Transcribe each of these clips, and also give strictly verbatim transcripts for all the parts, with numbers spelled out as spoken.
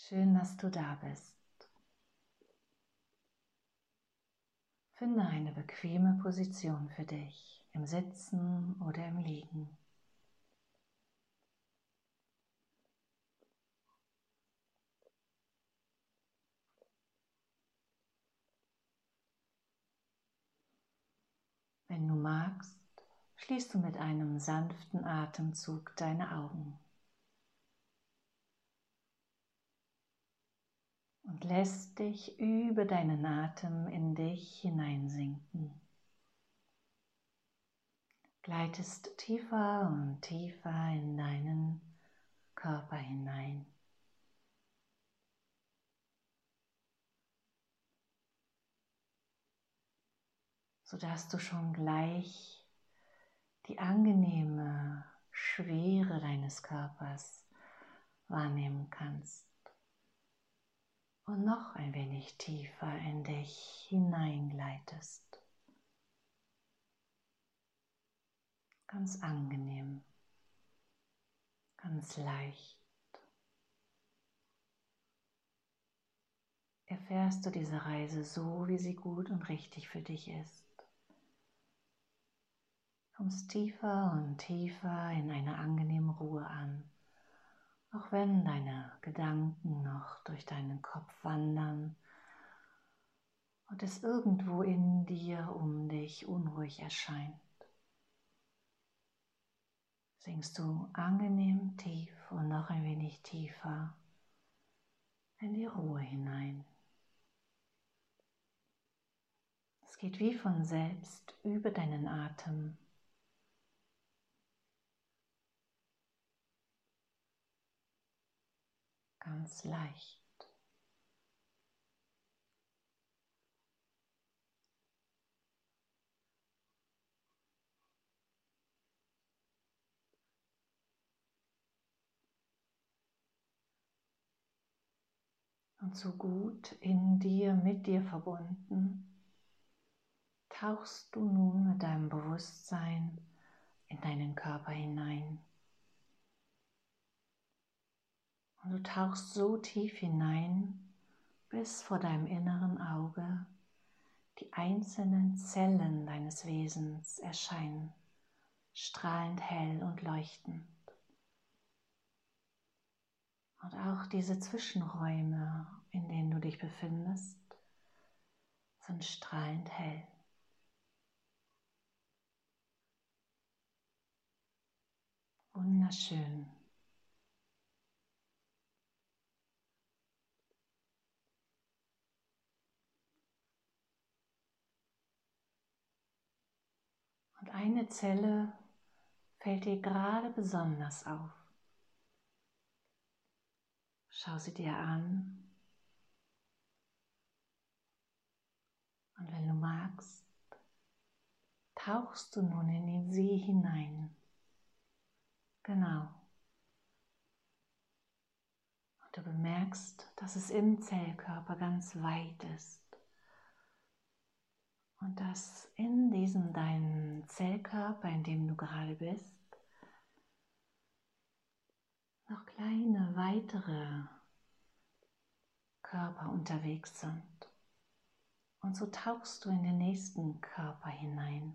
Schön, dass du da bist. Finde eine bequeme Position für dich, im Sitzen oder im Liegen. Wenn du magst, schließt du mit einem sanften Atemzug deine Augen und lässt dich über deinen Atem in dich hineinsinken. Gleitest tiefer und tiefer in deinen Körper hinein. Sodass du schon gleich die angenehme Schwere deines Körpers wahrnehmen kannst und noch ein wenig tiefer in dich hineingleitest. Ganz angenehm, ganz leicht. Erfährst du diese Reise so, wie sie gut und richtig für dich ist. Kommst tiefer und tiefer in eine angenehme Ruhe an, auch wenn deine Gedanken noch durch deinen Kopf wandern und es irgendwo in dir um dich unruhig erscheint. Sinkst du angenehm tief und noch ein wenig tiefer in die Ruhe hinein. Es geht wie von selbst über deinen Atem. Ganz leicht. Und so gut in dir, mit dir verbunden, tauchst du nun mit deinem Bewusstsein in deinen Körper hinein. Und du tauchst so tief hinein, bis vor deinem inneren Auge die einzelnen Zellen deines Wesens erscheinen, strahlend hell und leuchtend. Und auch diese Zwischenräume, in denen du dich befindest, sind strahlend hell. Wunderschön. Und eine Zelle fällt dir gerade besonders auf. Schau sie dir an und wenn du magst, tauchst du nun in sie hinein. Genau. Und du bemerkst, dass es im Zellkörper ganz weit ist. Und dass in diesem deinen Zellkörper, in dem du gerade bist, noch kleine weitere Körper unterwegs sind. Und so tauchst du in den nächsten Körper hinein.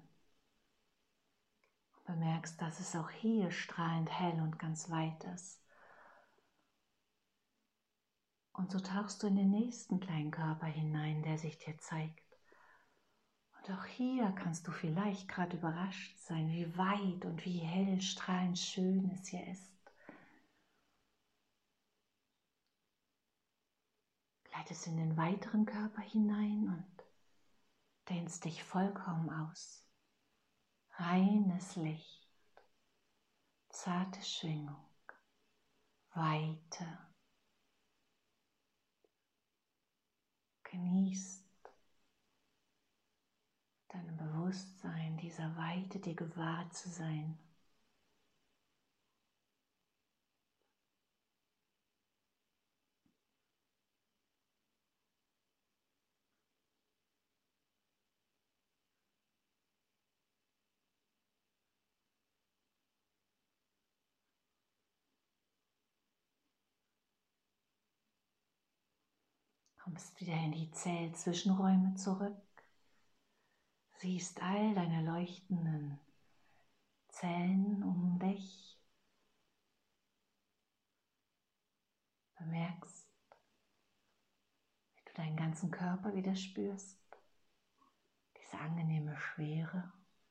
Und bemerkst, dass es auch hier strahlend hell und ganz weit ist. Und so tauchst du in den nächsten kleinen Körper hinein, der sich dir zeigt. Und auch hier kannst du vielleicht gerade überrascht sein, wie weit und wie hell, strahlend schön es hier ist. Gleitest in den weiteren Körper hinein und dehnst dich vollkommen aus. Reines Licht, zarte Schwingung, Weite. Genießt deinem Bewusstsein, dieser Weite dir gewahr zu sein. Kommst wieder in die Zellzwischenräume zurück. Siehst all deine leuchtenden Zellen um dich. Bemerkst, wie du deinen ganzen Körper wieder spürst. Diese angenehme Schwere,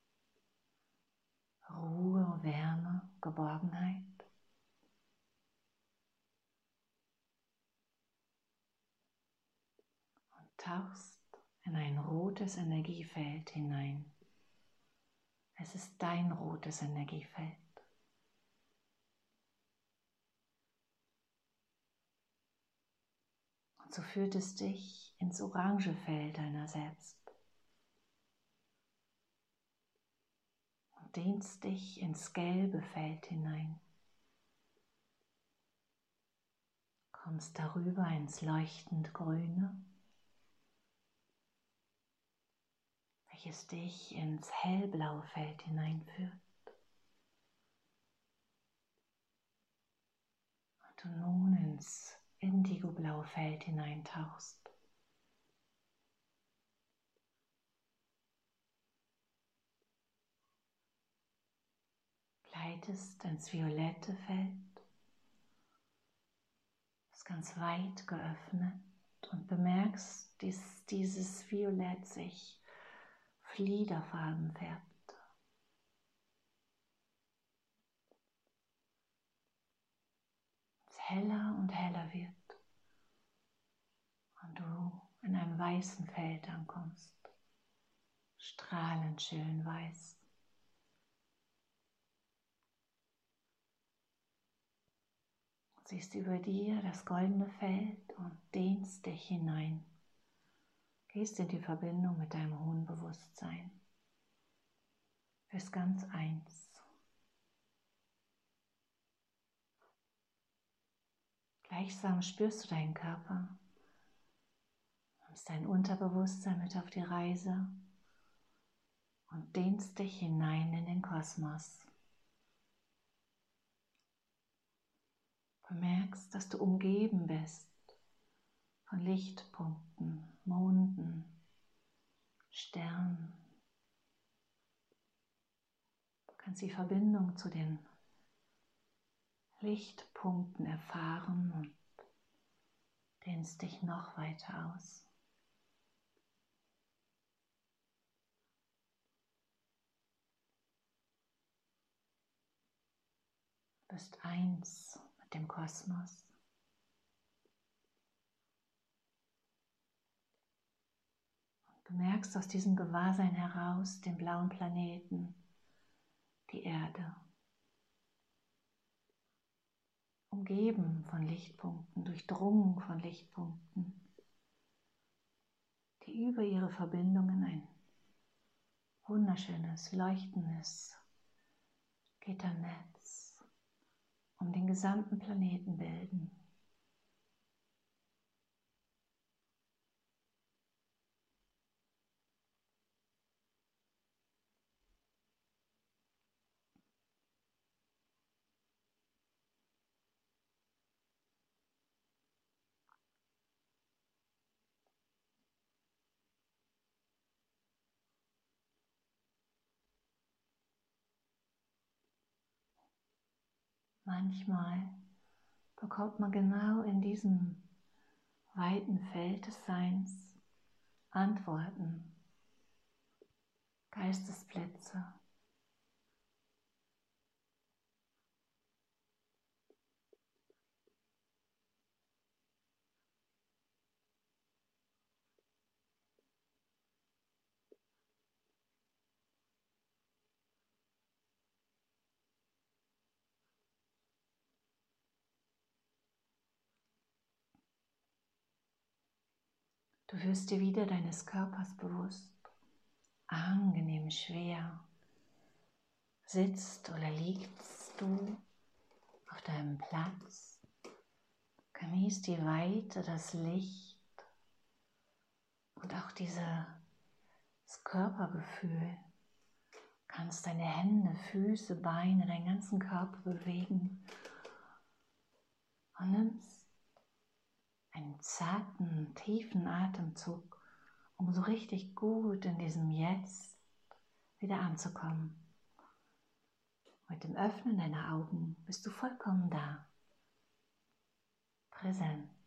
Ruhe, Wärme, Geborgenheit. Und tauchst in ein rotes Energiefeld hinein. Es ist dein rotes Energiefeld. Und so führt es dich ins orange Feld deiner selbst. Und dehnst dich ins gelbe Feld hinein. Kommst darüber ins leuchtend grüne, welches dich ins hellblaue Feld hineinführt. Und du nun ins indigoblaue Feld hineintauchst. Gleitest ins violette Feld, ist ganz weit geöffnet und bemerkst, dass dieses Violett sich fliederfarben färbt. Es heller und heller wird und du in einem weißen Feld ankommst, strahlend schön weiß. Siehst über dir das goldene Feld und dehnst dich hinein. Gehst in die Verbindung mit deinem hohen Bewusstsein. Bist ganz eins. Gleichsam spürst du deinen Körper, nimmst dein Unterbewusstsein mit auf die Reise und dehnst dich hinein in den Kosmos. Bemerkst, dass du umgeben bist von Lichtpunkten, Monden, Sternen. Du kannst die Verbindung zu den Lichtpunkten erfahren und dehnst dich noch weiter aus. Du bist eins mit dem Kosmos. Und bemerkst aus diesem Gewahrsein heraus den blauen Planeten, die Erde. Umgeben von Lichtpunkten, durchdrungen von Lichtpunkten, die über ihre Verbindungen ein wunderschönes, leuchtendes Gitternetz um den gesamten Planeten bilden. Manchmal bekommt man genau in diesem weiten Feld des Seins Antworten, Geistesblitze. Du wirst dir wieder deines Körpers bewusst, angenehm schwer. Sitzt oder liegst du auf deinem Platz, genießt die Weite, das Licht und auch dieses Körpergefühl. Kannst deine Hände, Füße, Beine, deinen ganzen Körper bewegen und nimmst einen zarten, tiefen Atemzug, um so richtig gut in diesem Jetzt wieder anzukommen. Mit dem Öffnen deiner Augen bist du vollkommen da, präsent.